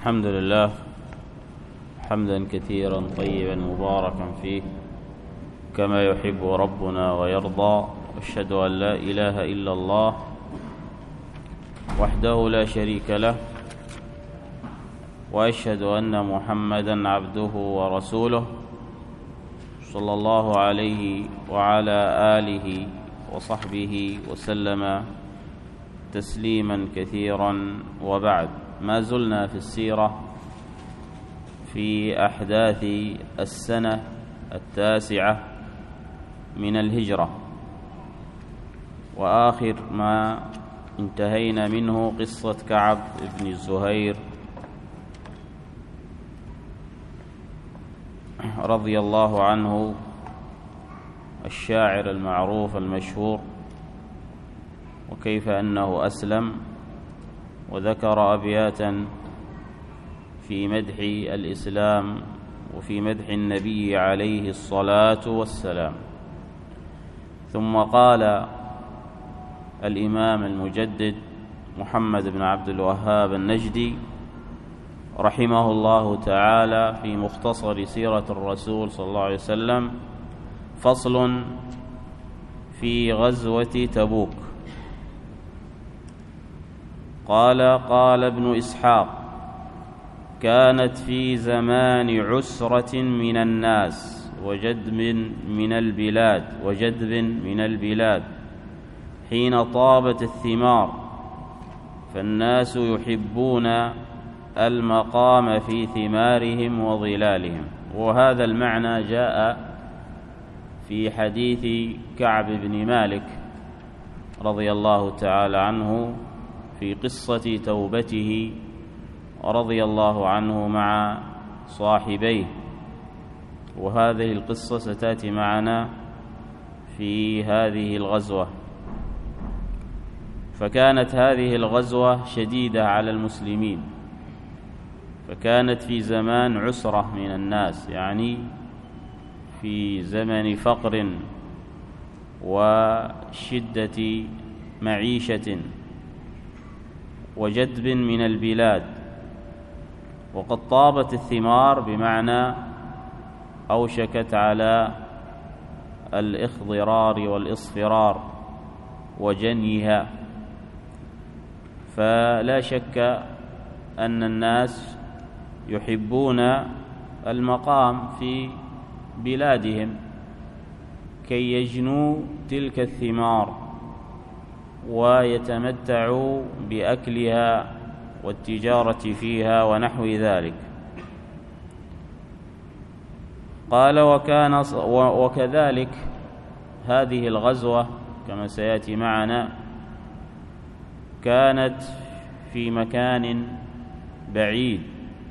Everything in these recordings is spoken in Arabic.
الحمد لله حمدا كثيرا طيبا مباركا فيه كما يحب ربنا ويرضى. أشهد أن لا إله إلا الله وحده لا شريك له، وأشهد أن محمدا عبده ورسوله صلى الله عليه وعلى آله وصحبه وسلم تسليما كثيرا. وبعد، ما زلنا في السيرة في أحداث السنة 9 من الهجرة، وآخر ما انتهينا منه قصة كعب بن الزهير رضي الله عنه، الشاعر المعروف المشهور، وكيف أنه أسلم، وذكر أبياتا في مدح الإسلام وفي مدح النبي عليه الصلاة والسلام. ثم قال الإمام المجدد محمد بن عبد الوهاب النجدي رحمه الله تعالى في مختصر سيرة الرسول صلى الله عليه وسلم: فصل في غزوة تبوك. قال ابن إسحاق: كانت في زمان عسرة من الناس وجدب من البلاد حين طابت الثمار، فالناس يحبون المقام في ثمارهم وظلالهم. وهذا المعنى جاء في حديث كعب بن مالك رضي الله تعالى عنه في قصة توبته رضي الله عنه مع صاحبيه، وهذه القصة ستأتي معنا في هذه الغزوة. فكانت هذه الغزوة شديدة على المسلمين، فكانت في زمان عسرة من الناس، يعني في زمن فقر وشدة معيشة وجدب من البلاد، وقد طابت الثمار بمعنى أوشكت على الإخضرار والإصفرار وجنيها. فلا شك أن الناس يحبون المقام في بلادهم كي يجنوا تلك الثمار ويتمتعوا بأكلها والتجارة فيها ونحو ذلك. قال: وكذلك هذه الغزوة كما سيأتي معنا كانت في مكان بعيد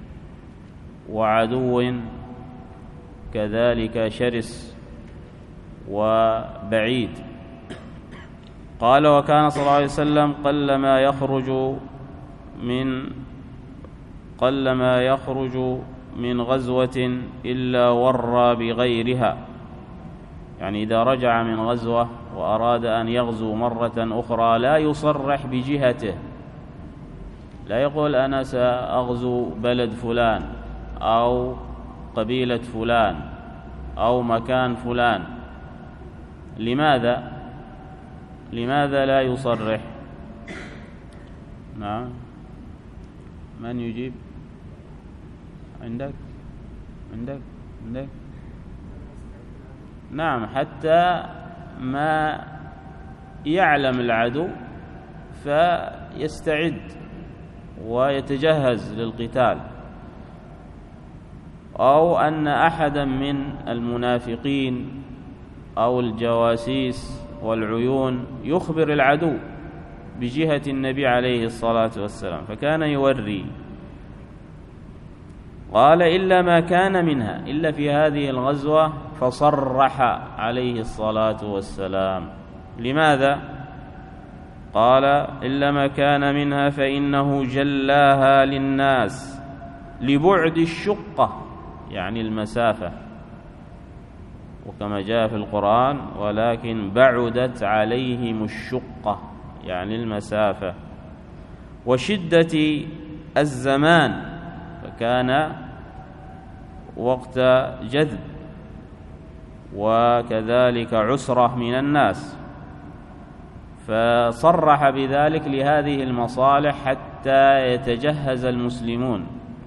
وعدو كذلك شرس وبعيد. قال: وكان صلى الله عليه وسلم قلما يخرج من غزوة إلا ورى بغيرها، يعني إذا رجع من غزوة وأراد أن يغزو مرة أخرى لا يصرح بجهته، لا يقول أنا سأغزو بلد فلان أو قبيلة فلان أو مكان فلان. لماذا لا يصرح؟ نعم، من يجيب؟ عندك؟ نعم، حتى ما يعلم العدو فيستعد ويتجهز للقتال، أو أن أحدا من المنافقين أو الجواسيس والعيون يخبر العدو بجهة النبي عليه الصلاة والسلام، فكان يوري. قال: إلا ما كان منها، إلا في هذه الغزوة فصرح عليه الصلاة والسلام. لماذا؟ قال: إلا ما كان منها فإنه جلاها للناس لبعد الشقة، يعني المسافة، وكما جاء في القرآن: ولكن بعدت عليهم الشقة، يعني المسافة، وشدة الزمان، كان وقت جذب وكذلك عسرة من الناس، فصرح بذلك لهذه المصالح حتى يتجهز المسلمون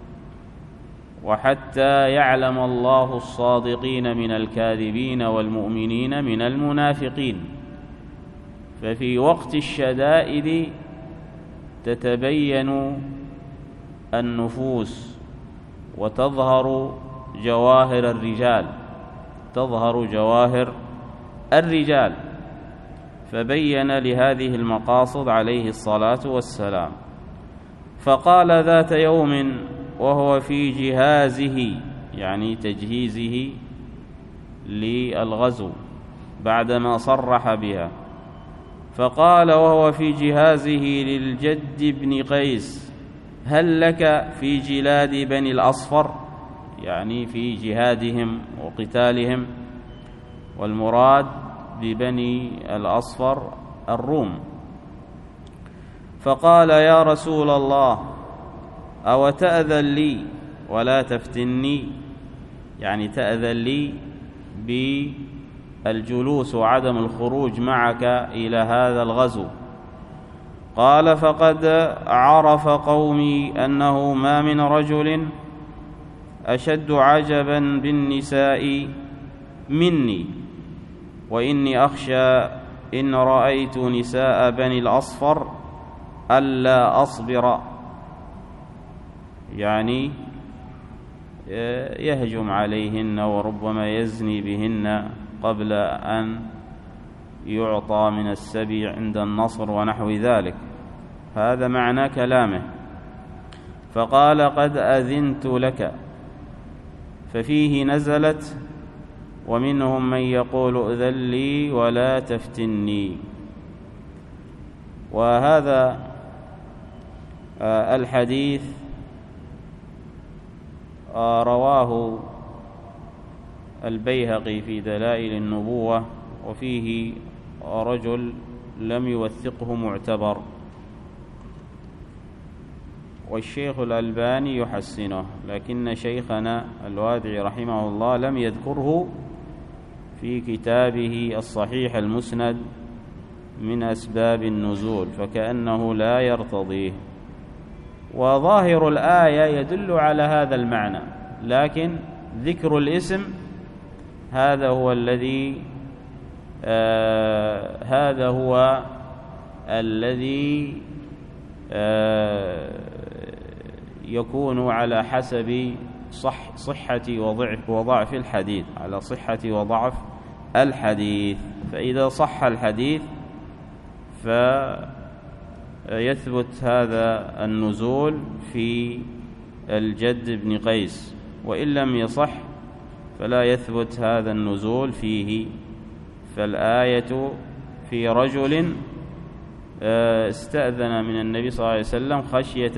وحتى يعلم الله الصادقين من الكاذبين والمؤمنين من المنافقين. ففي وقت الشدائد تتبين النفوس وتظهر جواهر الرجال، فبين لهذه المقاصد عليه الصلاة والسلام. فقال ذات يوم وهو في جهازه، يعني تجهيزه للغزو بعدما صرح بها، فقال وهو في جهازه للجد بن قيس: هل لك في جلاد بني الأصفر؟ يعني في جهادهم وقتالهم، والمراد ببني الأصفر الروم. فقال: يا رسول الله، أو تأذن لي ولا تفتني، يعني تأذن لي بالجلوس وعدم الخروج معك إلى هذا الغزو. قال: فقد عرف قومي أنه ما من رجل أشد عجبا بالنساء مني، وإني أخشى إن رأيت نساء بني الأصفر ألا أصبر، يعني يهجم عليهن وربما يزني بهن قبل أن يعطى من السبي عند النصر ونحو ذلك. هذا معنى كلامه. فقال: قد أذنت لك. ففيه نزلت: ومنهم من يقول ائذن لي ولا تفتني. وهذا الحديث رواه البيهقي في دلائل النبوة، وفيه رجل لم يوثقه معتبر، والشيخ الألباني يحسنه، لكن شيخنا الوادعي رحمه الله لم يذكره في كتابه الصحيح المسند من أسباب النزول، فكأنه لا يرتضيه. وظاهر الآية يدل على هذا المعنى، لكن ذكر الاسم هذا هو الذي يكون على حسب صحة وضعف الحديث، على صحة وضعف الحديث. فإذا صح الحديث فيثبت هذا النزول في الجد بن قيس، وإن لم يصح فلا يثبت هذا النزول فيه. فالآية في رجل استأذن من النبي صلى الله عليه وسلم خشية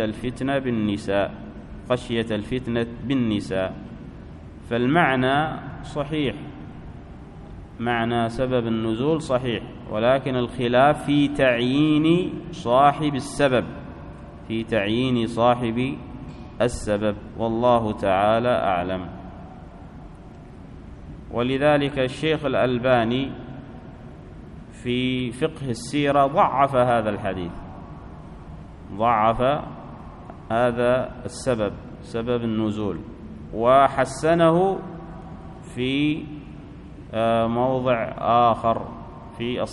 الفتنة بالنساء، فالمعنى صحيح، معنى سبب النزول صحيح، ولكن الخلاف في تعيين صاحب السبب، والله تعالى أعلم. ولذلك الشيخ الألباني في فقه السيرة ضعف هذا الحديث، ضعف هذا السبب، سبب النزول، وحسنه في موضع آخر في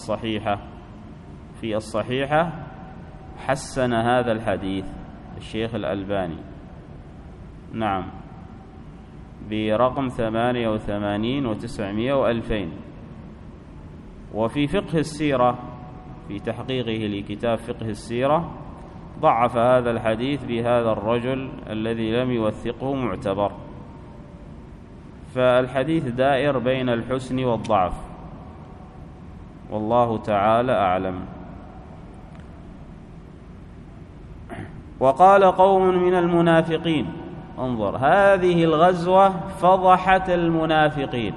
الصحيحة حسن هذا الحديث الشيخ الألباني، نعم، برقم 88 و900 و2000. وفي فقه السيرة في تحقيقه لكتاب فقه السيرة ضعف هذا الحديث بهذا الرجل الذي لم يوثقه معتبر. فالحديث دائر بين الحسن والضعف، والله تعالى أعلم. وقال قوم من المنافقين، انظر، هذه الغزوة فضحت المنافقين،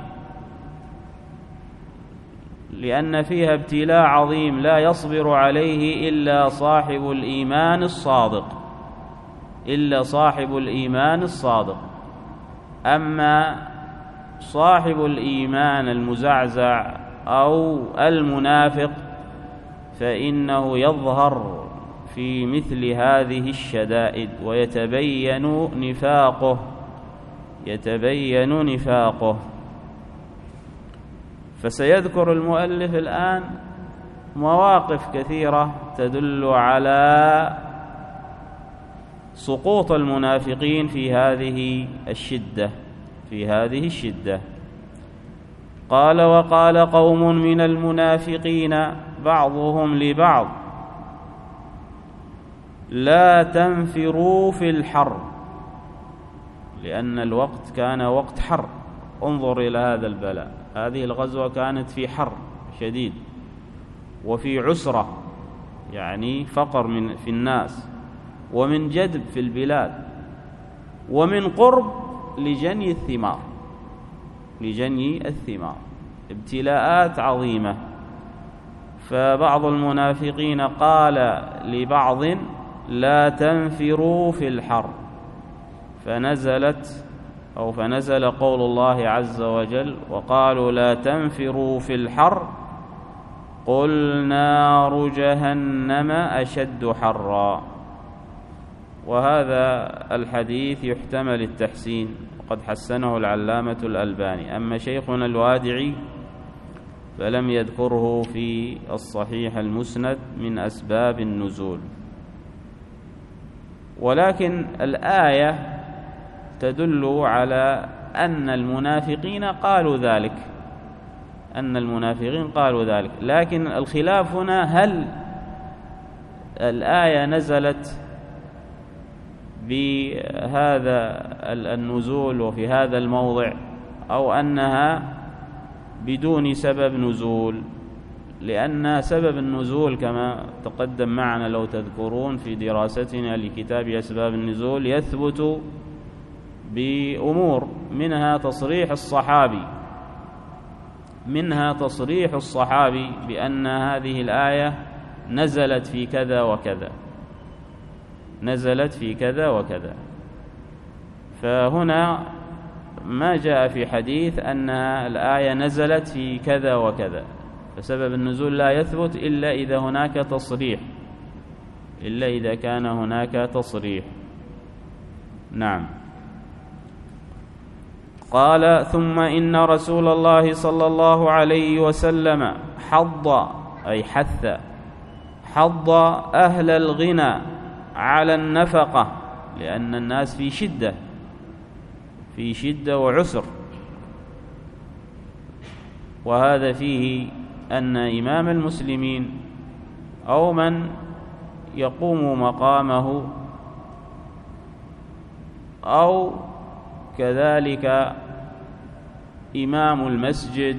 لأن فيها ابتلاء عظيم لا يصبر عليه إلا صاحب الإيمان الصادق. إلا صاحب الإيمان الصادق. أما صاحب الإيمان المزعزع أو المنافق فإنه يظهر في مثل هذه الشدائد ويتبين نفاقه. فسيذكر المؤلف الآن مواقف كثيرة تدل على سقوط المنافقين في هذه الشدة. قال: وقال قوم من المنافقين بعضهم لبعض: لا تنفروا في الحر، لأن الوقت كان وقت حر. انظر إلى هذا البلاء، هذه الغزوة كانت في حر شديد وفي عسرة، يعني فقر في الناس، ومن جدب في البلاد، ومن قرب لجني الثمار، ابتلاءات عظيمة. فبعض المنافقين قال لبعض: لا تنفروا في الحر، فنزل قول الله عز وجل: وقالوا لا تنفروا في الحر قل نار جهنم أشد حرا. وهذا الحديث يحتمل التحسين، وقد حسنه العلامة الألباني. أما شيخنا الوادعي فلم يذكره في الصحيح المسند من أسباب النزول. ولكن الآية تدل على أن المنافقين قالوا ذلك، لكن الخلاف هنا: هل الآية نزلت بهذا النزول وفي هذا الموضع، أو أنها بدون سبب نزول؟ لأن سبب النزول كما تقدم معنا لو تذكرون في دراستنا لكتاب أسباب النزول يثبت بأمور، منها تصريح الصحابي بأن هذه الآية نزلت في كذا وكذا. فهنا ما جاء في حديث أن الآية نزلت في كذا وكذا، فسبب النزول لا يثبت إلا إذا كان هناك تصريح. نعم. قال: ثم إن رسول الله صلى الله عليه وسلم حض أهل الغنى على النفقة، لأن الناس في شدة وعسر. وهذا فيه أن إمام المسلمين أو من يقوم مقامه أو كذلك إمام المسجد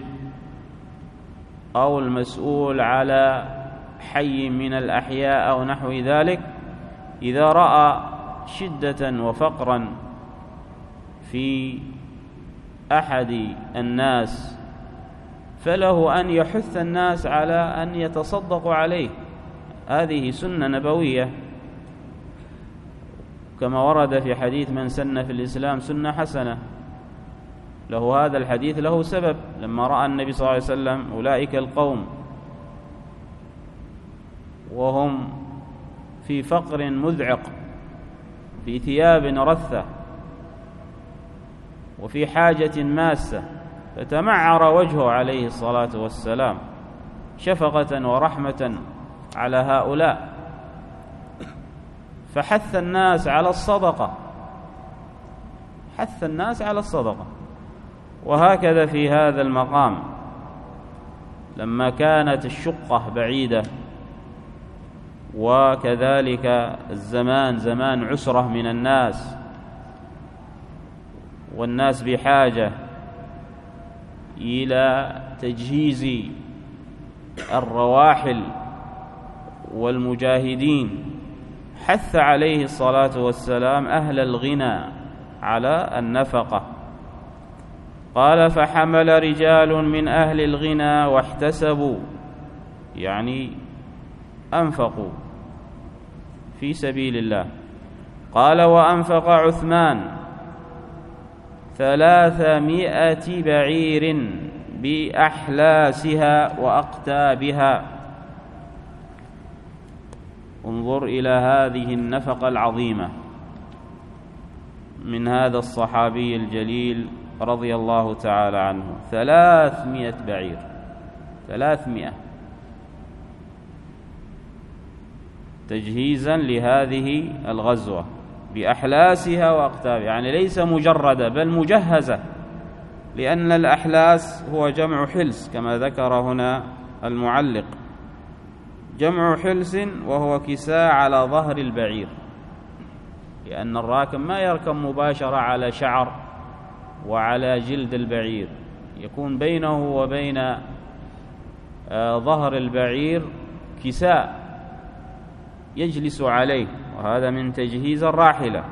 أو المسؤول على حي من الأحياء أو نحو ذلك، إذا رأى شدة وفقرا في أحد الناس فله أن يحث الناس على أن يتصدقوا عليه. هذه سنة نبوية، كما ورد في حديث: من سن في الإسلام سنة حسنة. هذا الحديث له سبب. لما رأى النبي صلى الله عليه وسلم أولئك القوم وهم في فقر مذعق، في ثياب رثة، وفي حاجة ماسة، فتمعر وجهه عليه الصلاة والسلام شفقة ورحمة على هؤلاء، فحث الناس على الصدقة. وهكذا في هذا المقام لما كانت الشقة بعيدة، وكذلك الزمان زمان عسرة من الناس، والناس بحاجة إلى تجهيز الرواحل والمجاهدين، حث عليه الصلاة والسلام أهل الغنى على النفقة. قال: فحمل رجال من أهل الغنى واحتسبوا، يعني أنفقوا في سبيل الله، قال: وأنفق عثمان 300 بعير بأحلاسها وأقتابها. انظر إلى هذه النفقة العظيمة من هذا الصحابي الجليل رضي الله تعالى عنه. 300 بعير، 300 تجهيزا لهذه الغزوة بأحلاسها وأقتابها، يعني ليس مجردة بل مجهزة، لأن الأحلاس هو جمع حلس كما ذكر هنا المعلق، جمع حلس وهو كساء على ظهر البعير، لأن الراكب ما يركب مباشرة على شعر وعلى جلد البعير، يكون بينه وبين ظهر البعير كساء يجلس عليه، وهذا من تجهيز الراحلة.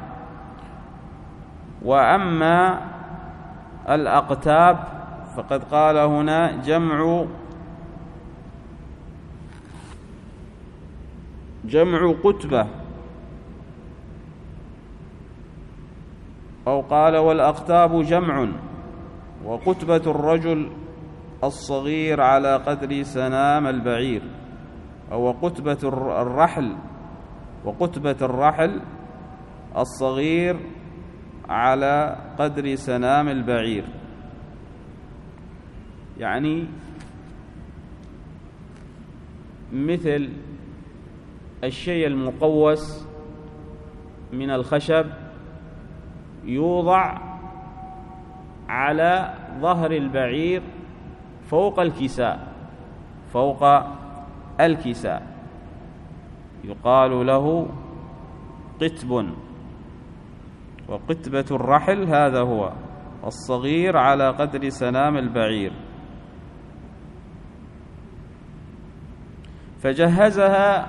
وأما الأقتاب فقد قال هنا جمع قتبة، أو قال: والأقتاب جمع، وقتبة الرجل الصغير على قدر سنام البعير، أو قتبة الرحل، وقتبة الرحل الصغير على قدر سنام البعير، يعني مثل الشيء المقوس من الخشب يوضع على ظهر البعير فوق الكساء، يقال له قتب. وقتبة الرحل هذا هو الصغير على قدر سنام البعير. فجهزها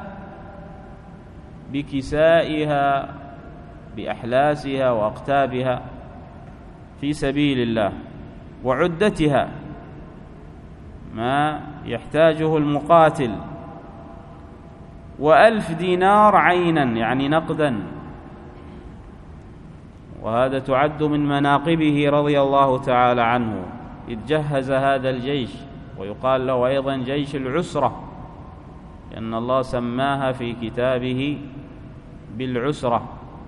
بكسائها بأحلاسها وأقتابها في سبيل الله، وعدتها ما يحتاجه المقاتل، 1000 دينار عينا يعني نقدا، وهذا تعد من مناقبه رضي الله تعالى عنه إذ جهز هذا الجيش، ويقال له أيضا جيش العسرة، لأن الله سماها في كتابه بالعسرة.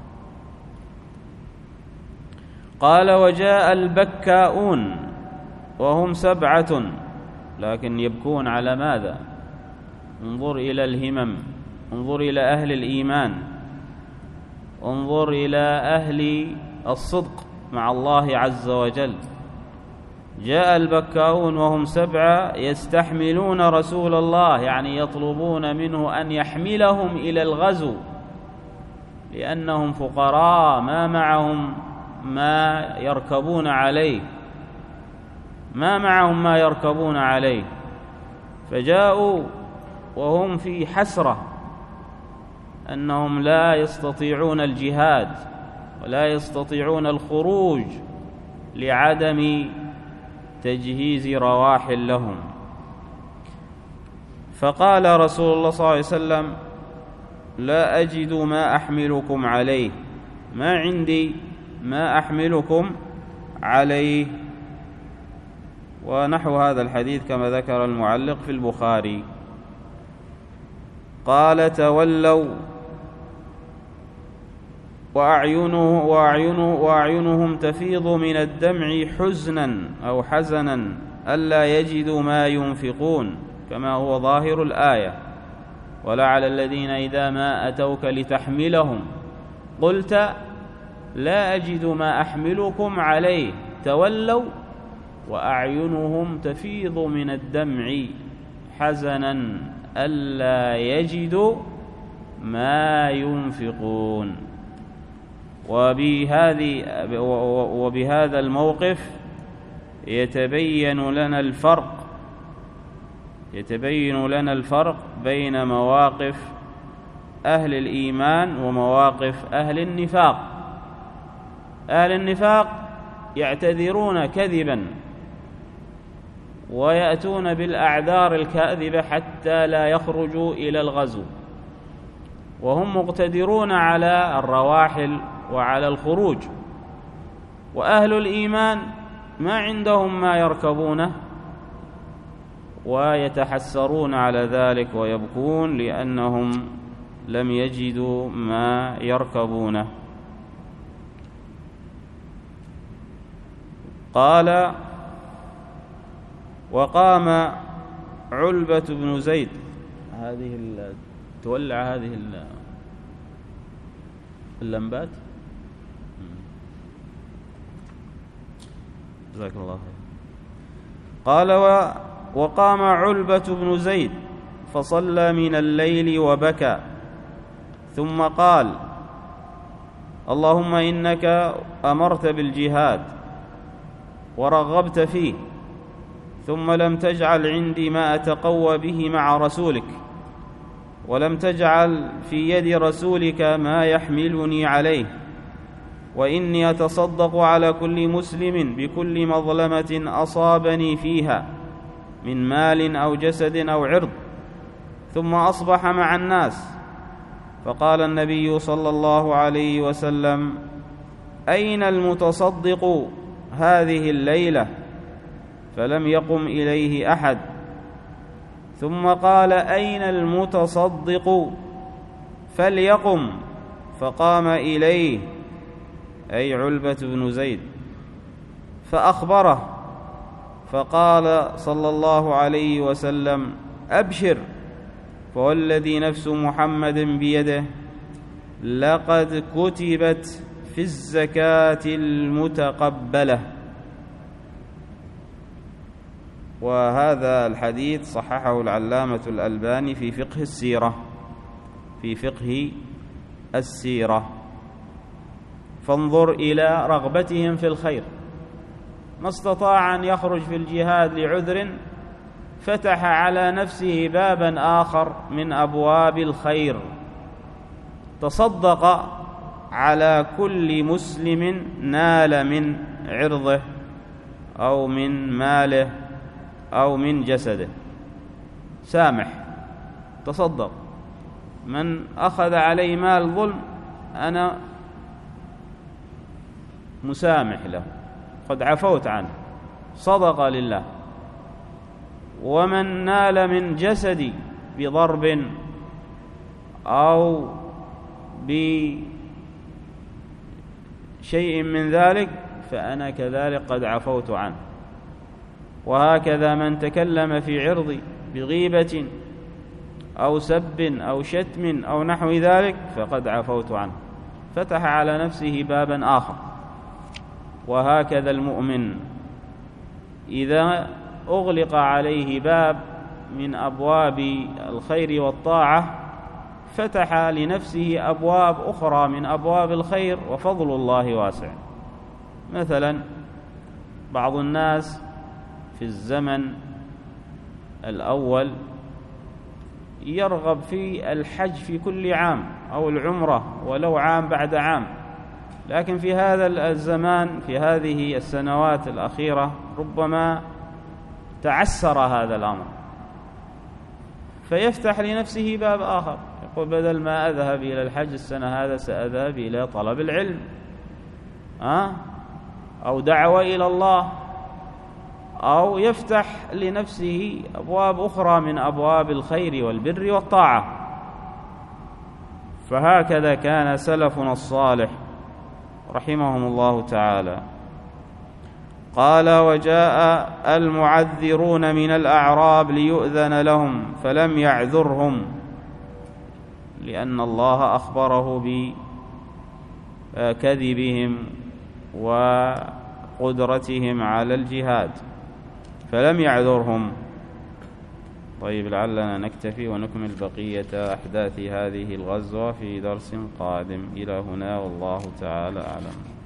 قال: وجاء البكاؤون وهم 7، لكن يبكون على ماذا؟ انظر إلى الهمم، انظر إلى أهل الإيمان، انظر إلى أهل الصدق مع الله عز وجل. جاء البكاؤون وهم 7 يستحملون رسول الله، يعني يطلبون منه أن يحملهم إلى الغزو، لأنهم فقراء ما معهم ما يركبون عليه، فجاءوا وهم في حسرة أنهم لا يستطيعون الجهاد ولا يستطيعون الخروج لعدم تجهيز رواحل لهم. فقال رسول الله صلى الله عليه وسلم: لا أجد ما أحملكم عليه، ما عندي ما أحملكم عليه. ونحو هذا الحديث كما ذكر المعلق في البخاري. قال: تولوا وأعينهم تفيض من الدمع حزنا أو حزنا ألا يجدوا ما ينفقون، كما هو ظاهر الآية: ولا على الذين إذا ما أتوك لتحملهم قلت لا أجد ما أحملكم عليه تولوا وأعينهم تفيض من الدمع حزنا ألا يجدوا ما ينفقون. وبهذا الموقف يتبين لنا الفرق بين مواقف أهل الإيمان ومواقف أهل النفاق. أهل النفاق يعتذرون كذبا ويأتون بالأعذار الكاذبة حتى لا يخرجوا إلى الغزو، وهم مقتدرون على الرواحل وعلى الخروج، وأهل الإيمان ما عندهم ما يركبونه ويتحسرون على ذلك ويبكون لأنهم لم يجدوا ما يركبونه. قال: وقام علبة بن زيد. هذه تولع هذه اللمبات. جزاك الله خير. قال: وقام علبة بن زيد فصلى من الليل وبكى، ثم قال: اللهم إنك أمرت بالجهاد ورغبت فيه، ثم لم تجعل عندي ما أتقوى به مع رسولك، ولم تجعل في يد رسولك ما يحملني عليه، وإني أتصدق على كل مسلم بكل مظلمة أصابني فيها من مال أو جسد أو عرض. ثم أصبح مع الناس، فقال النبي صلى الله عليه وسلم: أين المتصدق هذه الليلة؟ فلم يقم إليه أحد. ثم قال: أين المتصدق؟ فليقم. فقام إليه، أي علبة بن زيد، فأخبره، فقال صلى الله عليه وسلم: أبشر، فوالذي نفس محمد بيده لقد كتبت في الزكاة المتقبلة. وهذا الحديث صححه العلامة الألباني في فقه السيرة، في فقه السيرة. فانظر إلى رغبتهم في الخير، ما استطاع أن يخرج في الجهاد لعذر، فتح على نفسه بابا آخر من أبواب الخير، تصدق على كل مسلم نال من عرضه أو من ماله أو من جسده، سامح، تصدق. من أخذ عليه مال ظلم أنا مسامح له، قد عفوت عنه، صدق لله. ومن نال من جسدي بضرب أو بشيء من ذلك فأنا كذلك قد عفوت عنه. وهكذا من تكلم في عرضي بغيبة أو سب أو شتم أو نحو ذلك فقد عفوت عنه، فتح على نفسه بابا آخر. وهكذا المؤمن إذا أغلق عليه باب من أبواب الخير والطاعة فتح لنفسه أبواب أخرى من أبواب الخير، وفضل الله واسع. مثلا بعض الناس في الزمن الأول يرغب في الحج في كل عام أو العمرة ولو عام بعد عام، لكن في هذا الزمان في هذه السنوات الأخيرة ربما تعسر هذا الأمر، فيفتح لنفسه باب آخر، يقول بدل ما أذهب إلى الحج السنة هذا سأذهب إلى طلب العلم أو دعوة إلى الله، أو يفتح لنفسه أبواب أخرى من أبواب الخير والبر والطاعة. فهكذا كان سلفنا الصالح رحمهم الله تعالى. قال: وجاء المعذرون من الأعراب ليؤذن لهم فلم يعذرهم، لأن الله أخبره بكذبهم وقدرتهم على الجهاد، فلم يعذرهم. طيب، لعلنا نكتفي ونكمل بقية أحداث هذه الغزوة في درس قادم. إلى هنا والله تعالى أعلم.